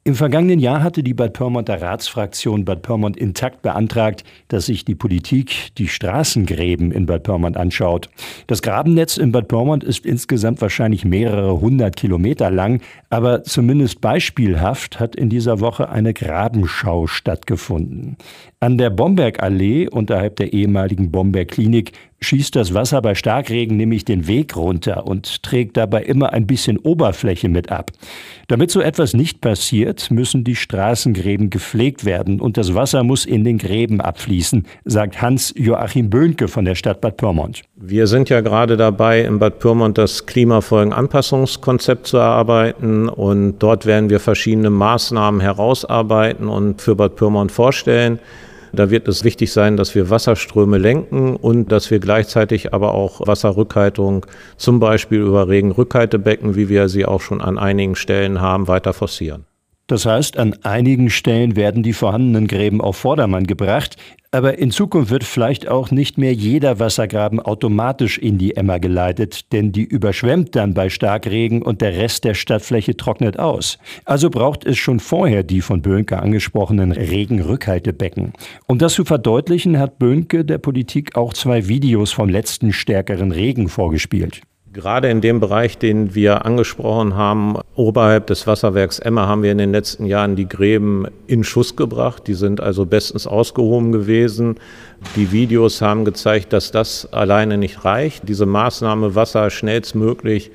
Im vergangenen Jahr hatte die Bad Pyrmonter Ratsfraktion Bad Pyrmont intakt beantragt, dass sich die Politik die Straßengräben in Bad Pyrmont anschaut. Das Grabennetz in Bad Pyrmont ist insgesamt wahrscheinlich mehrere 100 Kilometer lang, aber zumindest beispielhaft hat in dieser Woche eine Grabenschau stattgefunden. An der Bombergallee unterhalb der ehemaligen Bomberg-Klinik schießt das Wasser bei Starkregen nämlich den Weg runter und trägt dabei immer ein bisschen Oberfläche mit ab. Damit so etwas nicht passiert, müssen die Straßengräben gepflegt werden und das Wasser muss in den Gräben abfließen, sagt Hans-Joachim Böhnke von der Stadt Bad Pyrmont. Wir sind ja gerade dabei, in Bad Pyrmont das Klimafolgenanpassungskonzept zu erarbeiten und dort werden wir verschiedene Maßnahmen herausarbeiten und für Bad Pyrmont vorstellen. Da wird es wichtig sein, dass wir Wasserströme lenken und dass wir gleichzeitig aber auch Wasserrückhaltung, zum Beispiel über Regenrückhaltebecken, wie wir sie auch schon an einigen Stellen haben, weiter forcieren. Das heißt, an einigen Stellen werden die vorhandenen Gräben auf Vordermann gebracht, aber in Zukunft wird vielleicht auch nicht mehr jeder Wassergraben automatisch in die Emmer geleitet, denn die überschwemmt dann bei Starkregen und der Rest der Stadtfläche trocknet aus. Also braucht es schon vorher die von Böhnke angesprochenen Regenrückhaltebecken. Um das zu verdeutlichen, hat Böhnke der Politik auch 2 Videos vom letzten stärkeren Regen vorgespielt. Gerade in dem Bereich, den wir angesprochen haben, oberhalb des Wasserwerks Emmer, haben wir in den letzten Jahren die Gräben in Schuss gebracht. Die sind also bestens ausgehoben gewesen. Die Videos haben gezeigt, dass das alleine nicht reicht. Diese Maßnahme, Wasser schnellstmöglich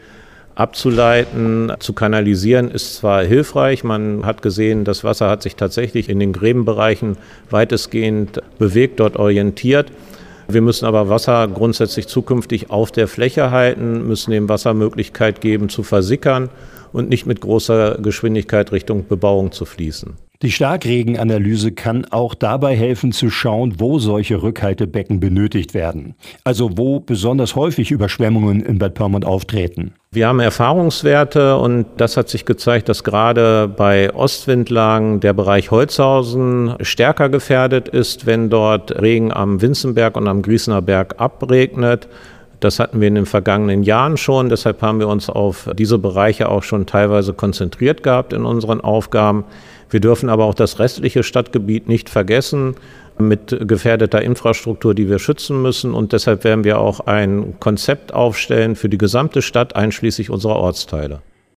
abzuleiten, zu kanalisieren, ist zwar hilfreich. Man hat gesehen, das Wasser hat sich tatsächlich in den Gräbenbereichen weitestgehend bewegt, dort orientiert. Wir müssen aber Wasser grundsätzlich zukünftig auf der Fläche halten, müssen dem Wasser Möglichkeit geben zu versickern und nicht mit großer Geschwindigkeit Richtung Bebauung zu fließen. Die Starkregenanalyse kann auch dabei helfen zu schauen, wo solche Rückhaltebecken benötigt werden. Also wo besonders häufig Überschwemmungen in Bad Pyrmont auftreten. Wir haben Erfahrungswerte und das hat sich gezeigt, dass gerade bei Ostwindlagen der Bereich Holzhausen stärker gefährdet ist, wenn dort Regen am Winzenberg und am Grießener Berg abregnet. Das hatten wir in den vergangenen Jahren schon, deshalb haben wir uns auf diese Bereiche auch schon teilweise konzentriert gehabt in unseren Aufgaben. Wir dürfen aber auch das restliche Stadtgebiet nicht vergessen mit gefährdeter Infrastruktur, die wir schützen müssen. Und deshalb werden wir auch ein Konzept aufstellen für die gesamte Stadt, einschließlich unserer Ortsteile.